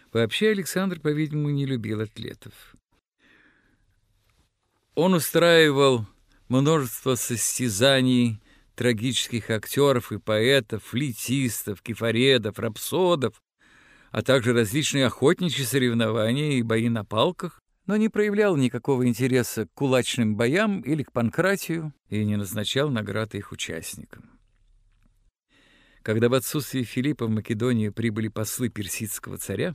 Вообще Александр, по-видимому, не любил атлетов. Он устраивал множество состязаний трагических актеров и поэтов, флейтистов, кефаредов, рапсодов, а также различные охотничьи соревнования и бои на палках, но не проявлял никакого интереса к кулачным боям или к панкратию и не назначал наград их участникам. Когда в отсутствие Филиппа в Македонию прибыли послы персидского царя,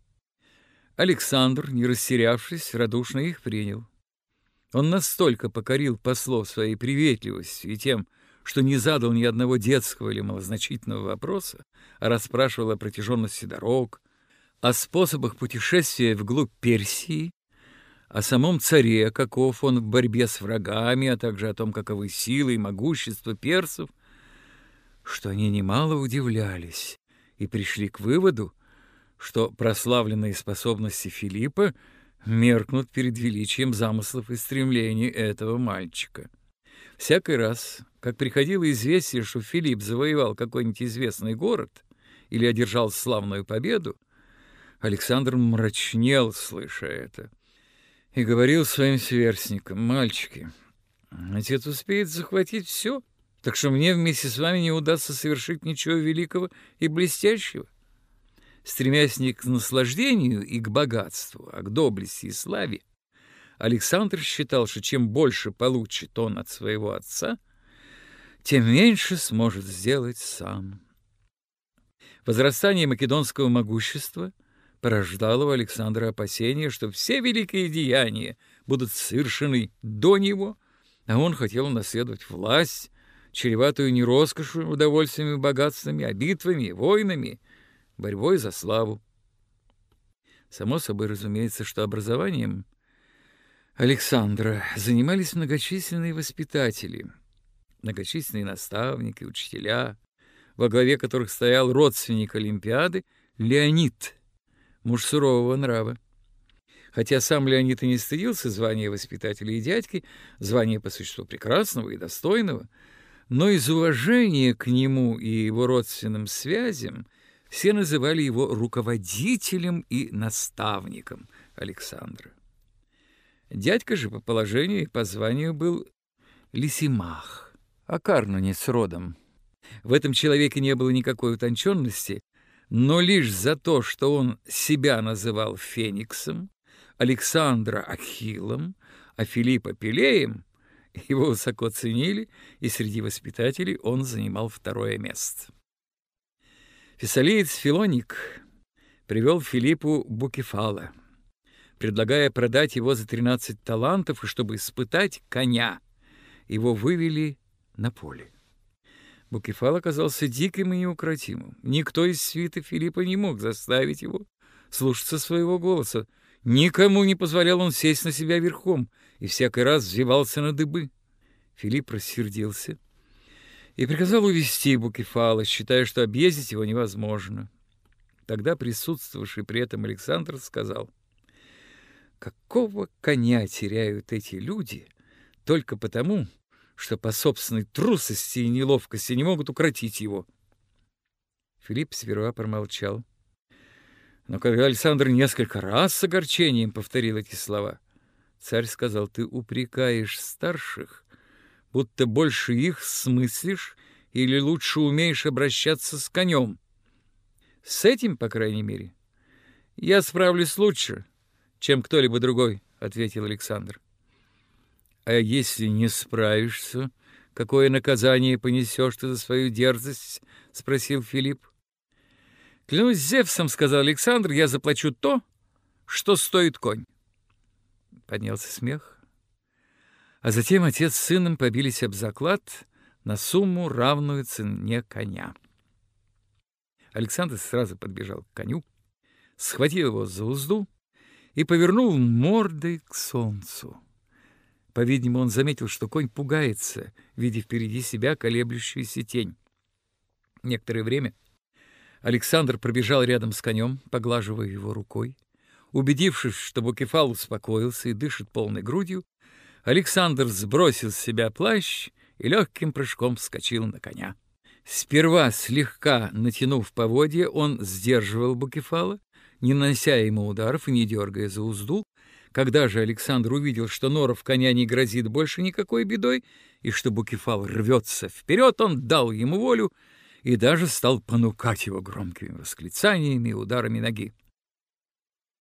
Александр, не растерявшись, радушно их принял. Он настолько покорил послов своей приветливостью и тем, что не задал ни одного детского или малозначительного вопроса, а расспрашивал о протяженности дорог, о способах путешествия вглубь Персии, о самом царе, каков он в борьбе с врагами, а также о том, каковы силы и могущество персов, что они немало удивлялись и пришли к выводу, что прославленные способности Филиппа меркнут перед величием замыслов и стремлений этого мальчика. Всякий раз, как приходило известие, что Филипп завоевал какой-нибудь известный город или одержал славную победу, Александр мрачнел, слыша это, и говорил своим сверстникам: «Мальчики, отец успеет захватить все, так что мне вместе с вами не удастся совершить ничего великого и блестящего». Стремясь не к наслаждению и к богатству, а к доблести и славе, Александр считал, что чем больше получит он от своего отца, тем меньше сможет сделать сам. Возрастание македонского могущества порождало у Александра опасения, что все великие деяния будут совершены до него, а он хотел унаследовать власть, чреватую не роскошью, удовольствиями и богатствами, а битвами, войнами, борьбой за славу. Само собой разумеется, что образованием Александра занимались многочисленные воспитатели, многочисленные наставники, учителя, во главе которых стоял родственник Олимпиады Леонид, муж сурового нрава. Хотя сам Леонид и не стыдился звания воспитателя и дядьки, звания по существу прекрасного и достойного, но из уважения к нему и его родственным связям все называли его руководителем и наставником Александра. Дядька же по положению и по званию был Лисимах, акарнунец родом. В этом человеке не было никакой утонченности, но лишь за то, что он себя называл Фениксом, Александра Ахиллом, а Филиппа Пелеем, его высоко ценили, и среди воспитателей он занимал второе место. Фессалиец Филоник привел Филиппу Букефала, предлагая продать его за 13 талантов, и чтобы испытать коня, его вывели на поле. Букефал оказался диким и неукротимым. Никто из свиты Филиппа не мог заставить его слушаться своего голоса. Никому не позволял он сесть на себя верхом и всякий раз взвивался на дыбы. Филипп рассердился и приказал увести Букефала, считая, что объездить его невозможно. Тогда присутствовавший при этом Александр сказал: «Какого коня теряют эти люди только потому, что по собственной трусости и неловкости не могут укротить его?» Филипп сперва промолчал, но когда Александр несколько раз с огорчением повторил эти слова, царь сказал: «Ты упрекаешь старших, будто больше их смыслишь или лучше умеешь обращаться с конем. С этим, по крайней мере, я справлюсь лучше, чем кто-либо другой», — ответил Александр. «А если не справишься, какое наказание понесешь ты за свою дерзость?» — спросил Филипп. «Клянусь Зевсом, — сказал Александр, — я заплачу то, что стоит конь». Поднялся смех. А затем отец с сыном побились об заклад на сумму, равную цене коня. Александр сразу подбежал к коню, схватил его за узду и повернул мордой к солнцу. По-видимому, он заметил, что конь пугается, видя впереди себя колеблющуюся тень. Некоторое время Александр пробежал рядом с конем, поглаживая его рукой. Убедившись, что Букефал успокоился и дышит полной грудью, Александр сбросил с себя плащ и легким прыжком вскочил на коня. Сперва, слегка натянув поводья, он сдерживал Букефала, не нанося ему ударов и не дергая за узду. Когда же Александр увидел, что норов коня не грозит больше никакой бедой, и что Букефал рвется вперед, он дал ему волю и даже стал понукать его громкими восклицаниями и ударами ноги.